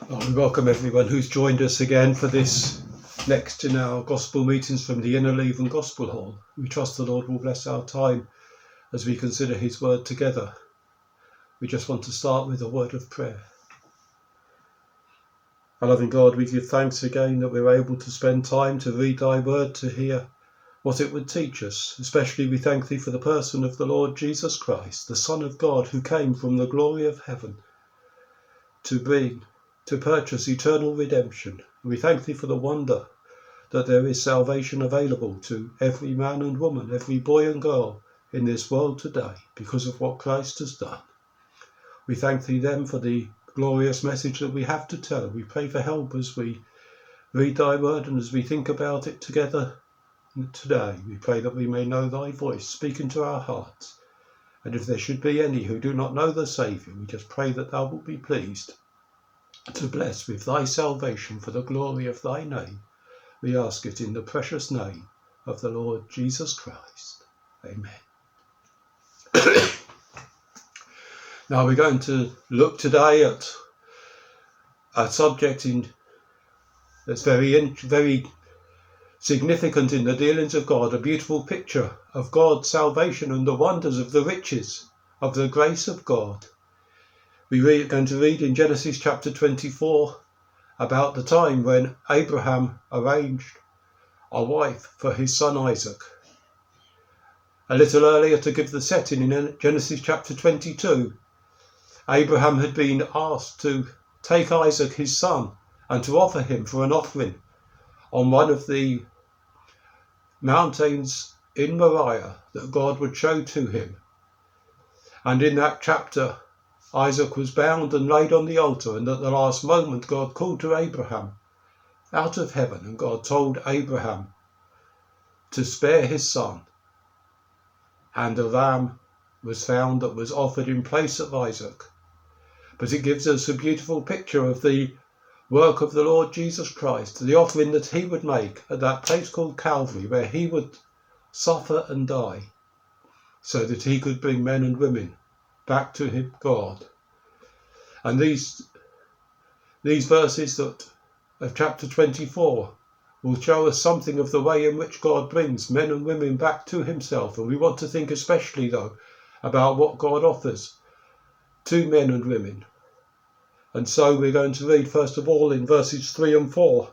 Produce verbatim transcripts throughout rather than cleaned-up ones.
I welcome everyone who's joined us again for this next in our gospel meetings from the Inner Leven Gospel Hall. We trust the Lord will bless our time as we consider his word together. We just want to start with a word of prayer. Our loving God, we give thanks again that we're able to spend time to read thy word, to hear what it would teach us. Especially we thank thee for the person of the Lord Jesus Christ, the Son of God, who came from the glory of heaven to bring to purchase eternal redemption. We thank thee for the wonder that there is salvation available to every man and woman, every boy and girl in this world today because of what Christ has done. We thank thee then for the glorious message that we have to tell. We pray for help as we read thy word and as we think about it together today. We pray that we may know thy voice, speak into our hearts. And if there should be any who do not know the Saviour, we just pray that thou wilt be pleased to bless with thy salvation for the glory of thy name. We ask it in the precious name of the Lord Jesus Christ. Amen. Now we're going to look today at a subject in, that's very, very significant in the dealings of God, a beautiful picture of God's salvation and the wonders of the riches of the grace of God. We're going to read in Genesis chapter twenty-four about the time when Abraham arranged a wife for his son Isaac. A little earlier, to give the setting, in Genesis chapter twenty-two, Abraham had been asked to take Isaac his son and to offer him for an offering on one of the mountains in Moriah that God would show to him. And in that chapter, Isaac was bound and laid on the altar, and at the last moment God called to Abraham out of heaven, and God told Abraham to spare his son. And a lamb was found that was offered in place of Isaac. But it gives us a beautiful picture of the work of the Lord Jesus Christ, the offering that he would make at that place called Calvary, where he would suffer and die so that he could bring men and women back to him, God. And these these verses that of chapter twenty-four will show us something of the way in which God brings men and women back to himself. And we want to think especially, though, about what God offers to men and women. And so we're going to read first of all in verses three and four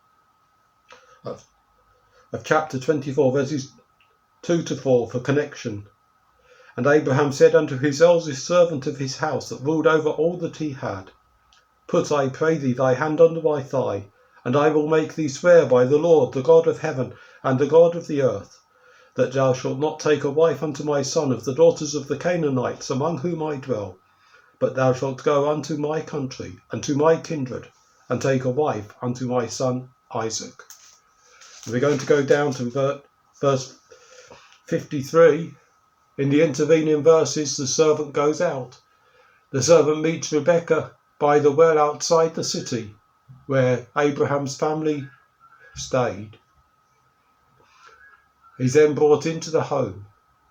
of, of chapter twenty-four, verses two to four for connection. And Abraham said unto his eldest servant of his house that ruled over all that he had, Put, I pray thee, thy hand under my thigh, and I will make thee swear by the Lord, the God of heaven and the God of the earth, that thou shalt not take a wife unto my son of the daughters of the Canaanites among whom I dwell, but thou shalt go unto my country and to my kindred, and take a wife unto my son Isaac. And we're going to go down to verse fifty-three. In the intervening verses, the servant goes out. The servant meets Rebekah by the well outside the city where Abraham's family stayed. He's then brought into the home,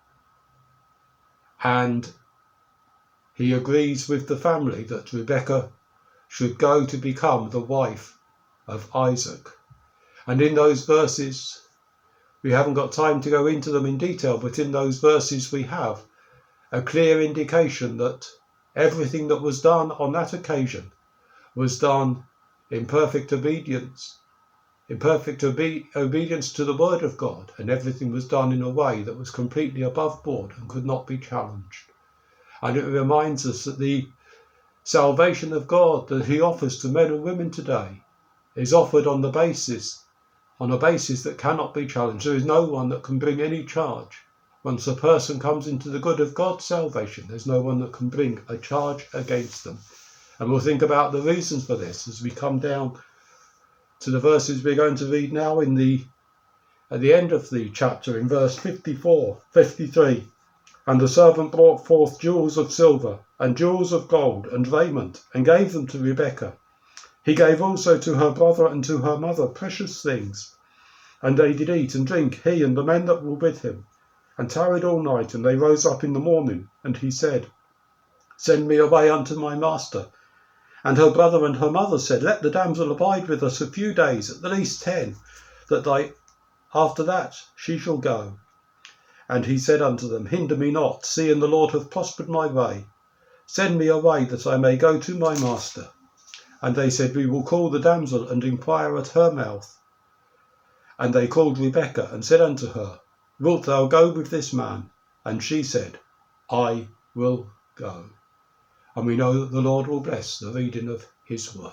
and he agrees with the family that Rebekah should go to become the wife of Isaac. And in those verses, we haven't got time to go into them in detail, but in those verses we have a clear indication that everything that was done on that occasion was done in perfect obedience, in perfect obe- obedience to the word of God, and everything was done in a way that was completely above board and could not be challenged. And it reminds us that the salvation of God that he offers to men and women today is offered on the basis on a basis that cannot be challenged. There is no one that can bring any charge. Once a person comes into the good of God's salvation, there's no one that can bring a charge against them. And we'll think about the reasons for this as we come down to the verses we're going to read now in the at the end of the chapter in verse fifty-four, fifty-three. And the servant brought forth jewels of silver and jewels of gold and raiment, and gave them to Rebekah. He gave also to her brother and to her mother precious things. And they did eat and drink, he and the men that were with him, and tarried all night. And they rose up in the morning, and he said, Send me away unto my master, And her brother and her mother said, Let the damsel abide with us a few days, at the least ten, that they, after that she shall go. And he said unto them, Hinder me not, seeing the Lord hath prospered my way. Send me away, that I may go to my master. And they said, We will call the damsel, and inquire at her mouth. And they called Rebekah, and said unto her, Wilt thou go with this man? And she said, I will go. And we know that the Lord will bless the reading of his word.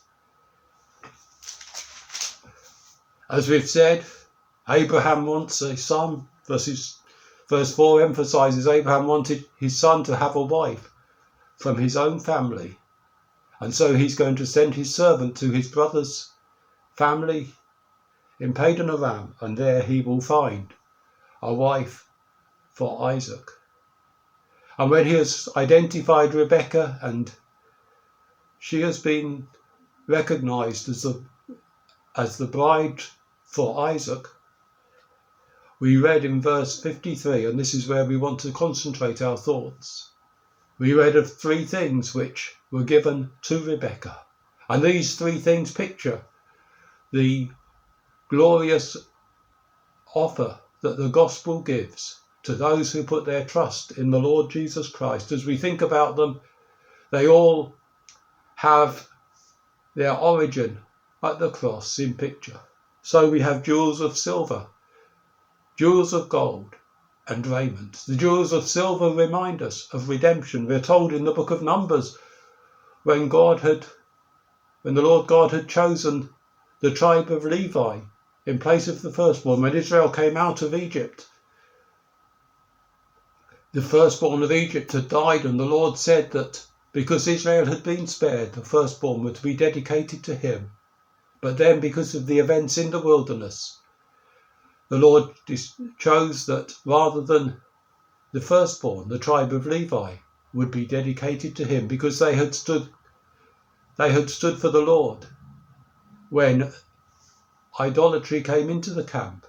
As we've said, Abraham wants a son. Verses, verse four emphasises Abraham wanted his son to have a wife from his own family. And so he's going to send his servant to his brother's family in Padan Aram, and there he will find a wife for Isaac. And when he has identified Rebekah and she has been recognised as the, as the bride for Isaac, we read in verse fifty-three, and this is where we want to concentrate our thoughts. We read of three things which were given to Rebekah. And these three things picture the glorious offer that the gospel gives to those who put their trust in the Lord Jesus Christ. As we think about them, they all have their origin at the cross in picture. So we have jewels of silver, jewels of gold, and raiment. The jewels of silver remind us of redemption. We're told in the book of Numbers, when God had, when the Lord God had chosen the tribe of Levi in place of the firstborn, when Israel came out of Egypt, the firstborn of Egypt had died, and the Lord said that because Israel had been spared, the firstborn were to be dedicated to him. But then, because of the events in the wilderness, the Lord chose that rather than the firstborn, the tribe of Levi would be dedicated to him, because they had stood, they had stood for the Lord when idolatry came into the camp,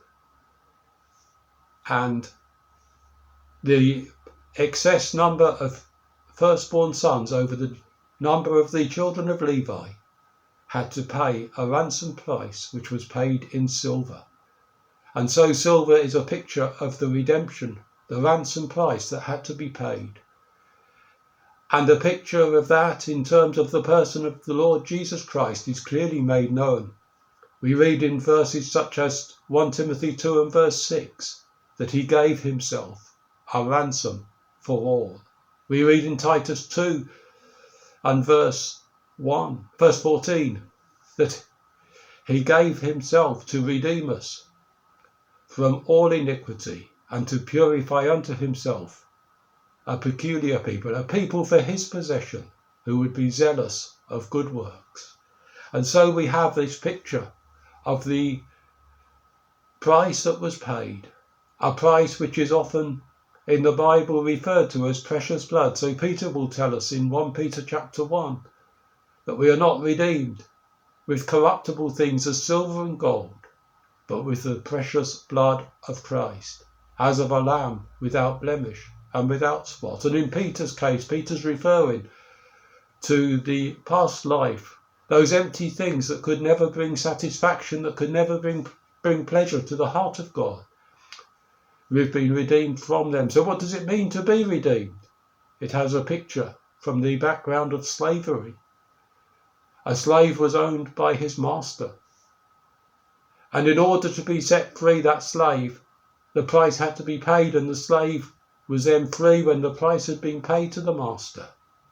and the excess number of firstborn sons over the number of the children of Levi had to pay a ransom price, which was paid in silver. And so silver is a picture of the redemption, the ransom price that had to be paid. And a picture of that in terms of the person of the Lord Jesus Christ is clearly made known. We read in verses such as First Timothy two and verse six that he gave himself a ransom for all. We read in Titus two and verse one, verse fourteen, that he gave himself to redeem us from all iniquity, and to purify unto himself a peculiar people, a people for his possession, who would be zealous of good works. And so we have this picture of the price that was paid, a price which is often in the Bible referred to as precious blood. So Peter will tell us in First Peter chapter one that we are not redeemed with corruptible things as silver and gold, but with the precious blood of Christ, as of a lamb without blemish and without spot. And in Peter's case, Peter's referring to the past life, those empty things that could never bring satisfaction, that could never bring, bring pleasure to the heart of God. We've been redeemed from them. So what does it mean to be redeemed? It has a picture from the background of slavery. A slave was owned by his master. And in order to be set free, that slave, the price had to be paid, and the slave was then free when the price had been paid to the master.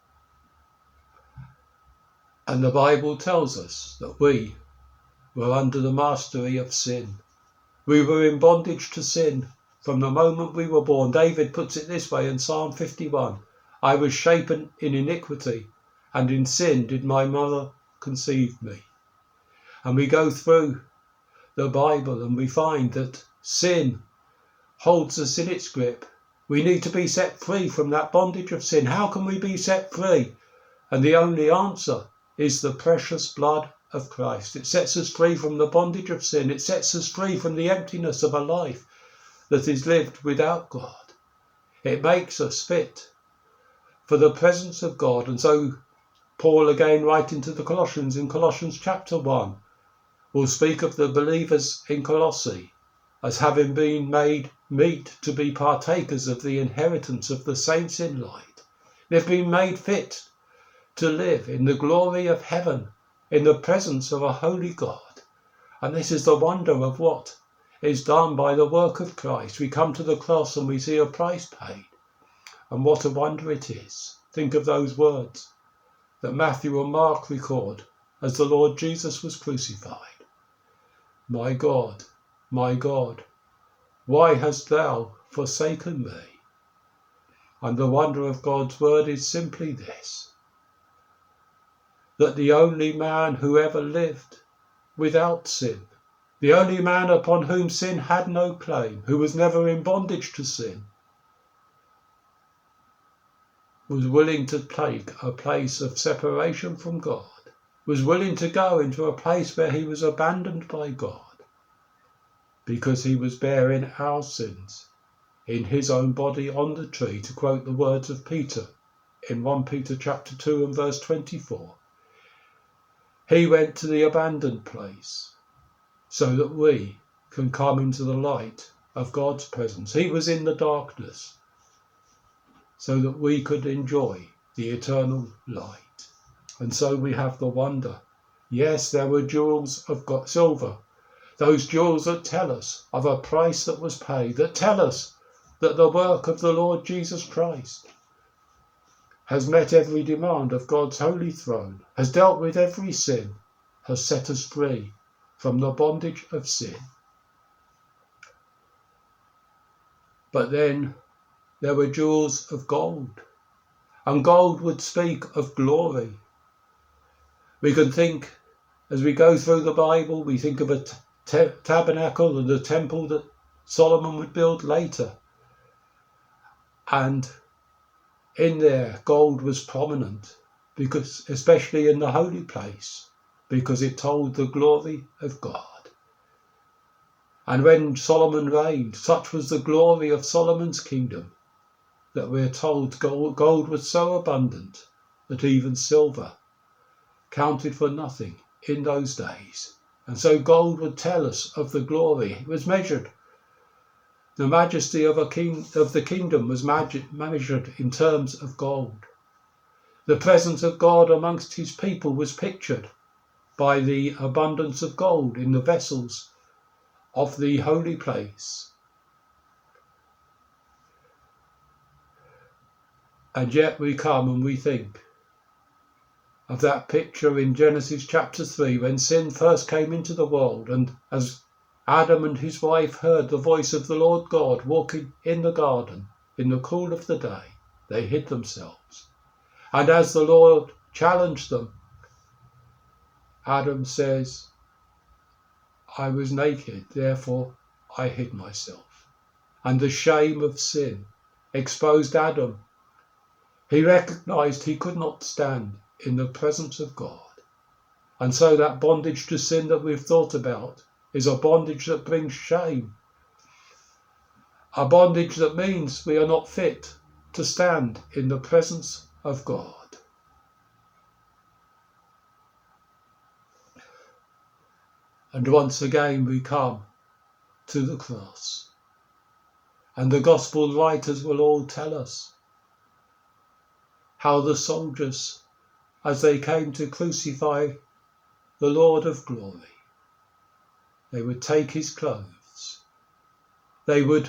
And the Bible tells us that we were under the mastery of sin. We were in bondage to sin from the moment we were born. David puts it this way in Psalm fifty-one, I was shapen in iniquity, and in sin did my mother conceive me. And we go through the Bible and we find that sin holds us in its grip. We need to be set free from that bondage of sin. How can we be set free? And the only answer is the precious blood of Christ. It sets us free from the bondage of sin. It sets us free from the emptiness of a life that is lived without God. It makes us fit for the presence of God. And so Paul, again writing to the Colossians in Colossians chapter one, will speak of the believers in Colossae as having been made meet to be partakers of the inheritance of the saints in light. They've been made fit to live in the glory of heaven, in the presence of a holy God. And this is the wonder of what is done by the work of Christ. We come to the cross and we see a price paid. And what a wonder it is. Think of those words that Matthew and Mark record as the Lord Jesus was crucified. My God, my God, why hast thou forsaken me? And the wonder of God's word is simply this, that the only man who ever lived without sin, the only man upon whom sin had no claim, who was never in bondage to sin, was willing to take a place of separation from God, was willing to go into a place where he was abandoned by God, because he was bearing our sins in his own body on the tree, to quote the words of Peter in First Peter chapter two and verse twenty-four. He went to the abandoned place so that we can come into the light of God's presence. He was in the darkness so that we could enjoy the eternal light. And so we have the wonder. Yes, there were jewels of silver, those jewels that tell us of a price that was paid, that tell us that the work of the Lord Jesus Christ has met every demand of God's holy throne, has dealt with every sin, has set us free from the bondage of sin. But then there were jewels of gold, and gold would speak of glory. We can think, as we go through the Bible, we think of a t- tabernacle and the temple that Solomon would build later. And in there, gold was prominent, because, especially in the holy place, because it told the glory of God. And when Solomon reigned, such was the glory of Solomon's kingdom, that we're told gold, gold was so abundant that even silver counted for nothing in those days. And so gold would tell us of the glory. It was measured. The majesty of a king of the kingdom was mag- measured in terms of gold. The presence of God amongst his people was pictured by the abundance of gold in the vessels of the holy place. And yet we come and we think of that picture in Genesis chapter three, when sin first came into the world, and as Adam and his wife heard the voice of the Lord God walking in the garden in the cool of the day, they hid themselves. And as the Lord challenged them, Adam says, I was naked, therefore I hid myself. And the shame of sin exposed Adam. He recognized he could not stand in the presence of God. And so that bondage to sin that we've thought about is a bondage that brings shame. A bondage that means we are not fit to stand in the presence of God. And once again we come to the cross. And the gospel writers will all tell us how the soldiers, as they came to crucify the Lord of glory, they would take his clothes, they would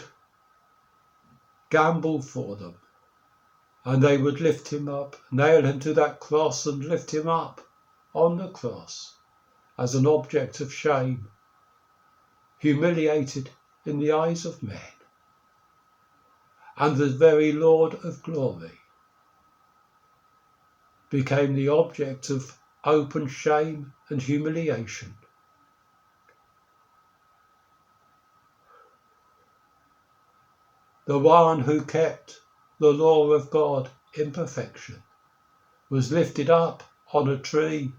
gamble for them, and they would lift him up, nail him to that cross and lift him up on the cross as an object of shame, humiliated in the eyes of men. And the very Lord of glory became the object of open shame and humiliation. The one who kept the law of God in perfection was lifted up on a tree,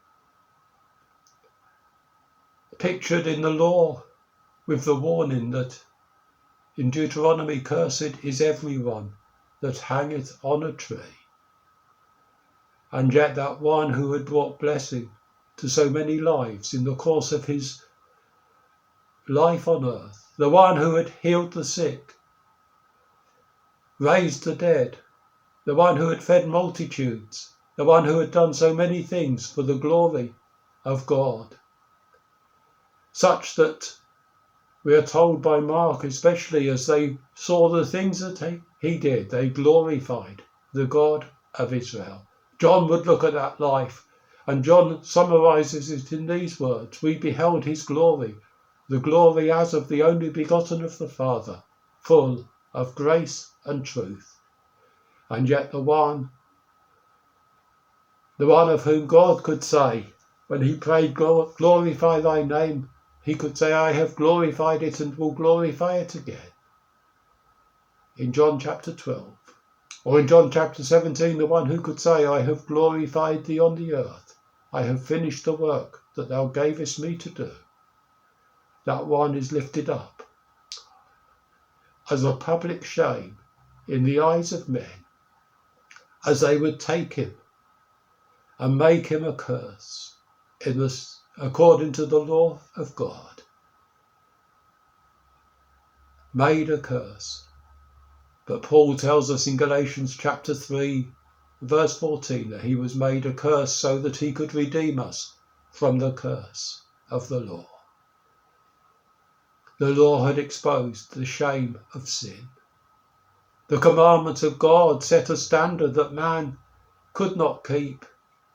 pictured in the law with the warning that in Deuteronomy, cursed is everyone that hangeth on a tree. And yet that one who had brought blessing to so many lives in the course of his life on earth, the one who had healed the sick, raised the dead, the one who had fed multitudes, the one who had done so many things for the glory of God, such that we are told by Mark, especially as they saw the things that he did, they glorified the God of Israel. John would look at that life, and John summarises it in these words: we beheld his glory, the glory as of the only begotten of the Father, full of grace and truth. And yet the one, the one of whom God could say, when he prayed, glorify thy name, he could say, I have glorified it and will glorify it again. In John chapter twelve, or in John chapter seventeen, the one who could say, I have glorified thee on the earth, I have finished the work that thou gavest me to do. That one is lifted up as a public shame in the eyes of men, as they would take him and make him a curse in this, according to the law of God. Made a curse. But Paul tells us in Galatians chapter three, verse fourteen, that he was made a curse so that he could redeem us from the curse of the law. The law had exposed the shame of sin. The commandments of God set a standard that man could not keep.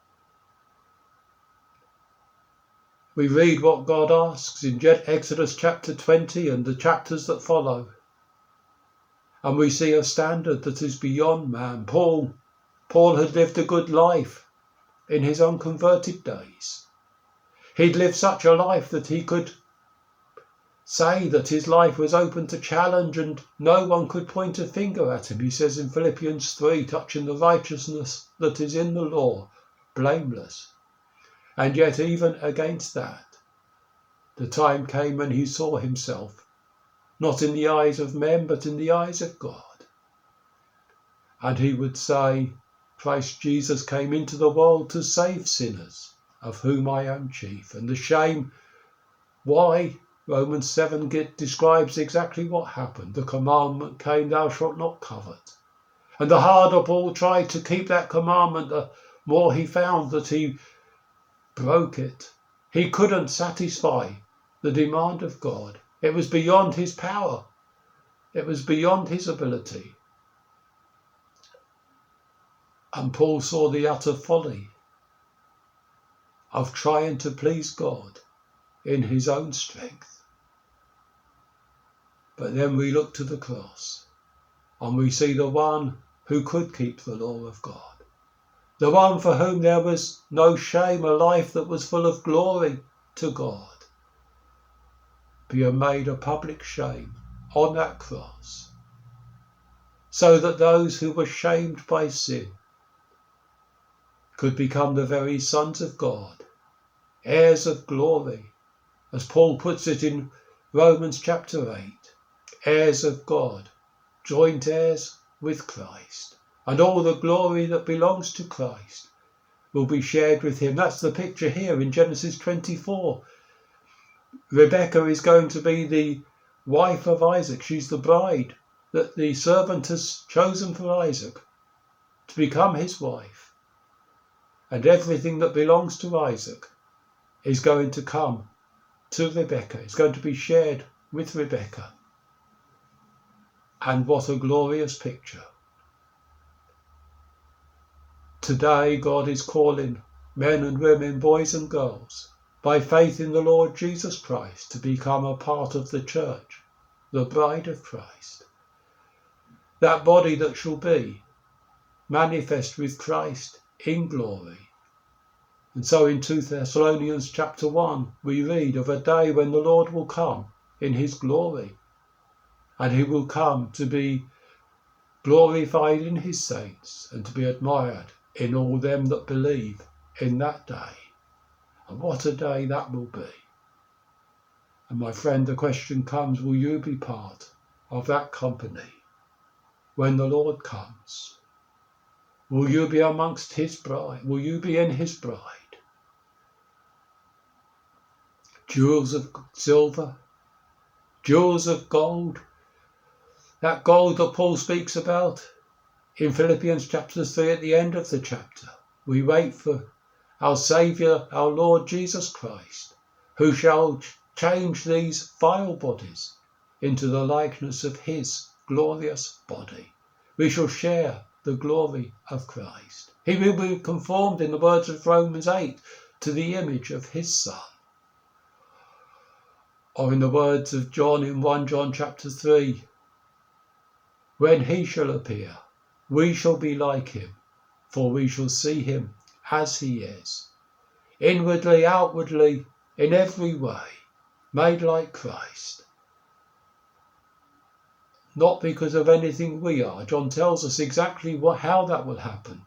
We read what God asks in Exodus chapter twenty and the chapters that follow. And we see a standard that is beyond man. Paul, Paul had lived a good life in his unconverted days. He'd lived such a life that he could say that his life was open to challenge and no one could point a finger at him. He says in Philippians three, touching the righteousness that is in the law, blameless. And yet even against that, the time came when he saw himself, not in the eyes of men, but in the eyes of God. And he would say, Christ Jesus came into the world to save sinners, of whom I am chief. And the shame, why? Romans seven describes exactly what happened. The commandment came, thou shalt not covet. And the harder Paul tried to keep that commandment, the more he found that he broke it. He couldn't satisfy the demand of God. It was beyond his power. It was beyond his ability. And Paul saw the utter folly of trying to please God in his own strength. But then we look to the cross and we see the one who could keep the law of God. The one for whom there was no shame, a life that was full of glory to God, being made a public shame on that cross, so that those who were shamed by sin could become the very sons of God, heirs of glory, as Paul puts it in Romans chapter eight, heirs of God, joint heirs with Christ, and all the glory that belongs to Christ will be shared with him. That's the picture here in Genesis twenty-four. Rebecca is going to be the wife of Isaac. She's the bride that the servant has chosen for Isaac to become his wife. And everything that belongs to Isaac is going to come to Rebecca. It's going to be shared with Rebecca. And what a glorious picture. Today God is calling men and women, boys and girls, by faith in the Lord Jesus Christ, to become a part of the church, the bride of Christ. That body that shall be manifest with Christ in glory. And so in Second Thessalonians chapter one, we read of a day when the Lord will come in his glory, and he will come to be glorified in his saints and to be admired in all them that believe in that day. And what a day that will be. And my friend, the question comes, will you be part of that company when the Lord comes? Will you be amongst his bride? Will you be in his bride? Jewels of silver, jewels of gold, that gold that Paul speaks about in Philippians chapter three at the end of the chapter. We wait for our Saviour, our Lord Jesus Christ, who shall change these vile bodies into the likeness of his glorious body. We shall share the glory of Christ. He will be conformed, in the words of Romans eight, to the image of his Son. Or in the words of John in First John chapter three, when he shall appear, we shall be like him, for we shall see him as he is, inwardly, outwardly, in every way, made like Christ. Not because of anything we are. John tells us exactly what, how that will happen.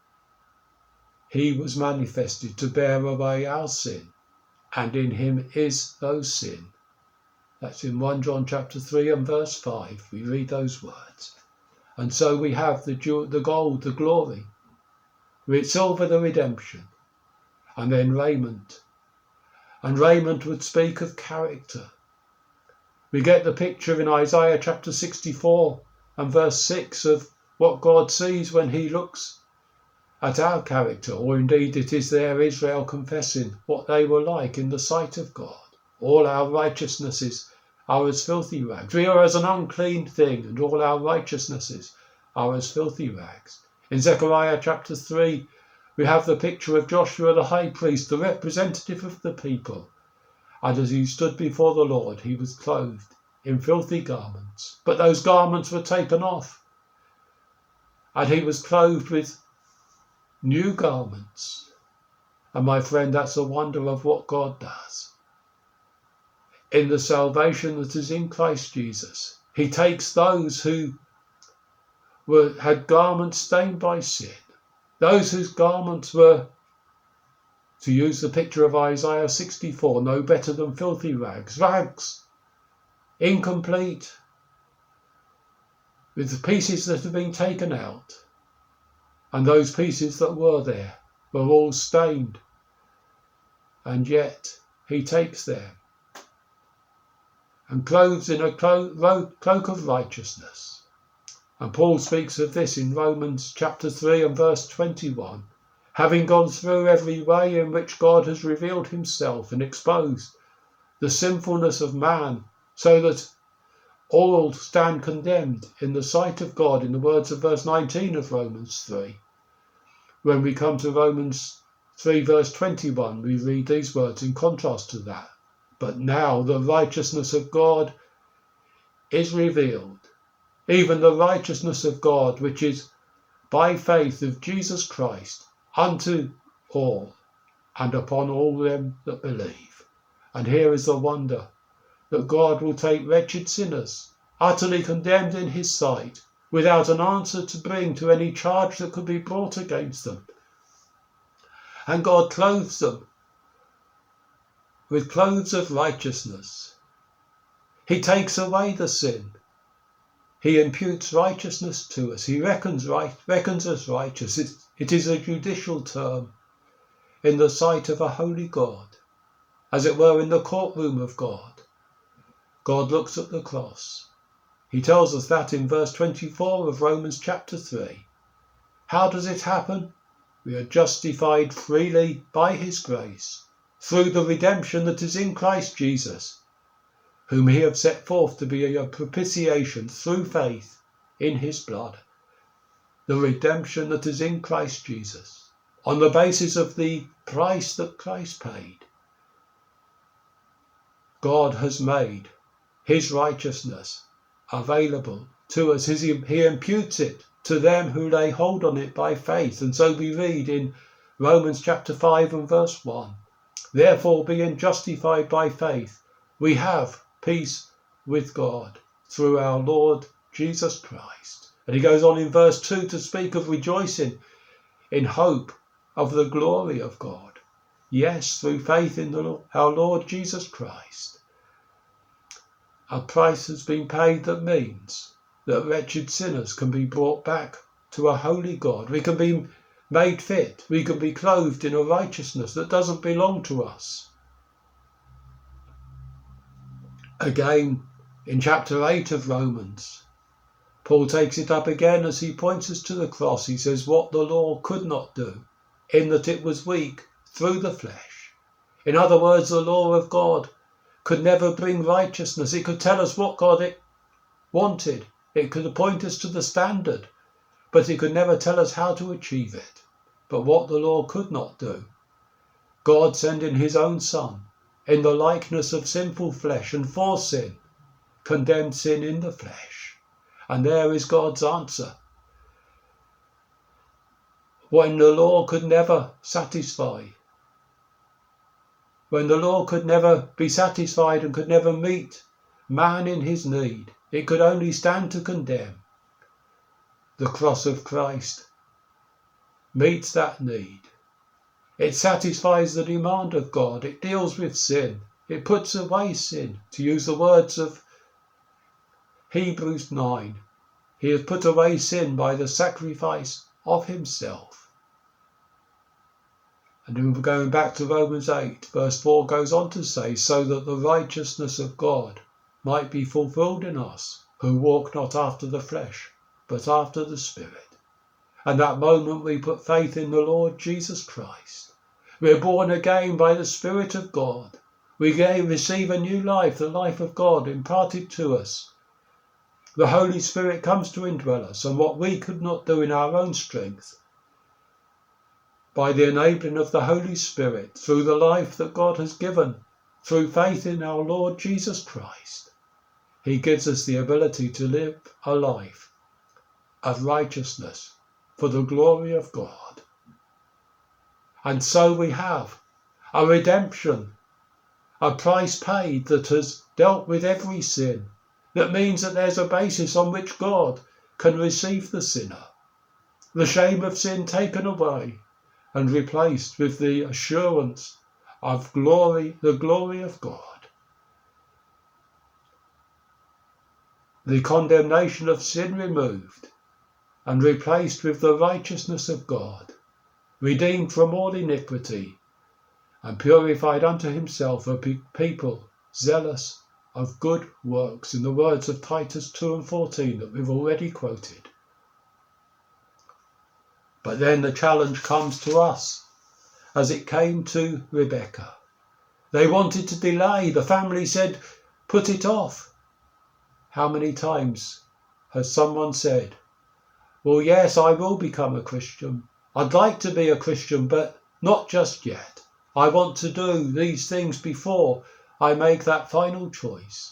He was manifested to bear away our sin, and in him is no sin. That's in First John chapter three and verse five. We read those words. And so we have the jewel, the gold, the glory, with silver, the redemption, and then raiment. And raiment would speak of character. We get the picture in Isaiah chapter sixty-four and verse six of what God sees when he looks at our character, or indeed it is there Israel confessing what they were like in the sight of God. All our righteousnesses are as filthy rags. We are as an unclean thing, and all our righteousnesses are as filthy rags. In Zechariah chapter three, we have the picture of Joshua the high priest, the representative of the people. And as he stood before the Lord, he was clothed in filthy garments. But those garments were taken off, and he was clothed with new garments. And my friend, that's a wonder of what God does. In the salvation that is in Christ Jesus, he takes those who were had garments stained by sin, those whose garments were, to use the picture of Isaiah sixty-four, no better than filthy rags, rags, incomplete, with the pieces that have been taken out, and those pieces that were there were all stained, and yet he takes them and clothes in a clo- cloak of righteousness. And Paul speaks of this in Romans chapter three and verse twenty-one. Having gone through every way in which God has revealed himself and exposed the sinfulness of man, so that all stand condemned in the sight of God, in the words of verse nineteen of Romans three. When we come to Romans three verse twenty-one, we read these words in contrast to that. But now the righteousness of God is revealed, even the righteousness of God, which is by faith of Jesus Christ, unto all, and upon all them that believe. And here is the wonder, that God will take wretched sinners, utterly condemned in his sight, without an answer to bring to any charge that could be brought against them. And God clothes them with clothes of righteousness. He takes away the sin. He imputes righteousness to us. He reckons right, reckons us righteous. It, it is a judicial term in the sight of a holy God, as it were in the courtroom of God. God looks at the cross. He tells us that in verse twenty-four of Romans chapter three. How does it happen? We are justified freely by his grace, through the redemption that is in Christ Jesus, whom he hath set forth to be a propitiation through faith in his blood. The redemption that is in Christ Jesus, on the basis of the price that Christ paid. God has made his righteousness available to us. He imputes it to them who lay hold on it by faith. And so we read in Romans chapter five and verse one, therefore, being justified by faith, we have peace with God through our Lord Jesus Christ. And he goes on in verse two to speak of rejoicing in hope of the glory of God. Yes, through faith in the, our Lord Jesus Christ. A price has been paid that means that wretched sinners can be brought back to a holy God. We can be made fit. We can be clothed in a righteousness that doesn't belong to us. Again, in chapter eight of Romans, Paul takes it up again as he points us to the cross. He says, what the law could not do, in that it was weak through the flesh. In other words, the law of God could never bring righteousness. It could tell us what God it wanted. It could point us to the standard, but it could never tell us how to achieve it. But what the law could not do, God sending his own Son in the likeness of sinful flesh, and for sin, condemned sin in the flesh. And there is God's answer. When the law could never satisfy, when the law could never be satisfied and could never meet man in his need, it could only stand to condemn. The cross of Christ meets that need. It satisfies the demand of God. It deals with sin. It puts away sin. To use the words of Hebrews nine, he has put away sin by the sacrifice of himself. And then going back to Romans eight, verse four goes on to say, so that the righteousness of God might be fulfilled in us, who walk not after the flesh, but after the Spirit. And that moment we put faith in the Lord Jesus Christ. We're born again by the Spirit of God. We receive a new life, the life of God imparted to us. The Holy Spirit comes to indwell us, and what we could not do in our own strength, by the enabling of the Holy Spirit, through the life that God has given, through faith in our Lord Jesus Christ, he gives us the ability to live a life of righteousness for the glory of God. And so we have a redemption, a price paid that has dealt with every sin. That means that there's a basis on which God can receive the sinner. The shame of sin taken away and replaced with the assurance of glory, the glory of God. The condemnation of sin removed and replaced with the righteousness of God, redeemed from all iniquity and purified unto himself a people zealous of good works, in the words of Titus two and fourteen that we've already quoted. But then the challenge comes to us, as it came to Rebekah. They wanted to delay. The family said, put it off. How many times has someone said, well, yes, I will become a Christian. I'd like to be a Christian, but not just yet. I want to do these things before I make that final choice.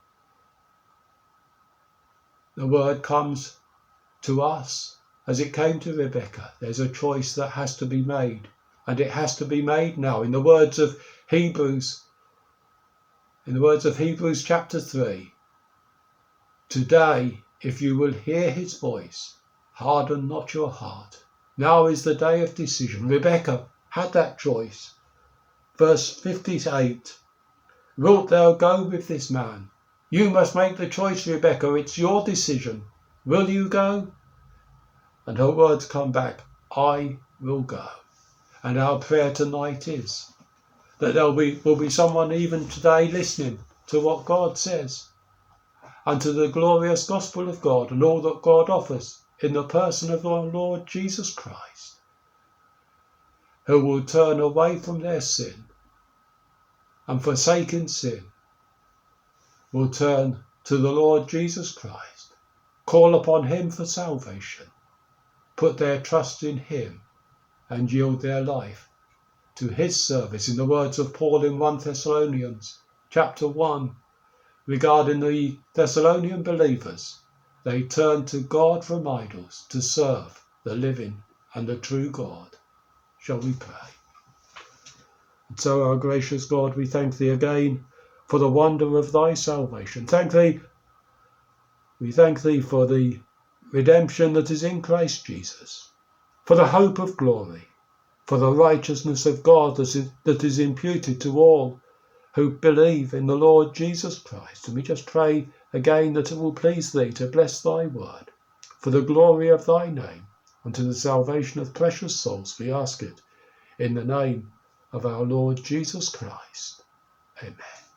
The word comes to us as it came to Rebekah. There's a choice that has to be made, and it has to be made now. In the words of Hebrews, in the words of Hebrews chapter three, today, if you will hear his voice, harden not your heart. Now is the day of decision. Rebekah had that choice. Verse fifty-eight, wilt thou go with this man? You must make the choice, Rebekah. It's your decision. Will you go? And her words come back, I will go. And our prayer tonight is that there will be, will be someone even today listening to what God says and to the glorious gospel of God and all that God offers in the person of our Lord Jesus Christ, who will turn away from their sin and forsaking sin, will turn to the Lord Jesus Christ, call upon him for salvation, put their trust in him and yield their life to his service. In the words of Paul in First Thessalonians chapter one, regarding the Thessalonian believers, they turned to God from idols to serve the living and the true God. Shall we pray? And so, our gracious God, we thank thee again for the wonder of thy salvation. Thank thee, we thank thee for the redemption that is in Christ Jesus, for the hope of glory, for the righteousness of God that is, that is imputed to all who believe in the Lord Jesus Christ. And we just pray again that it will please thee to bless thy word. for the glory of thy name, and to the salvation of precious souls, we ask it, in the name of our Lord Jesus Christ. Amen.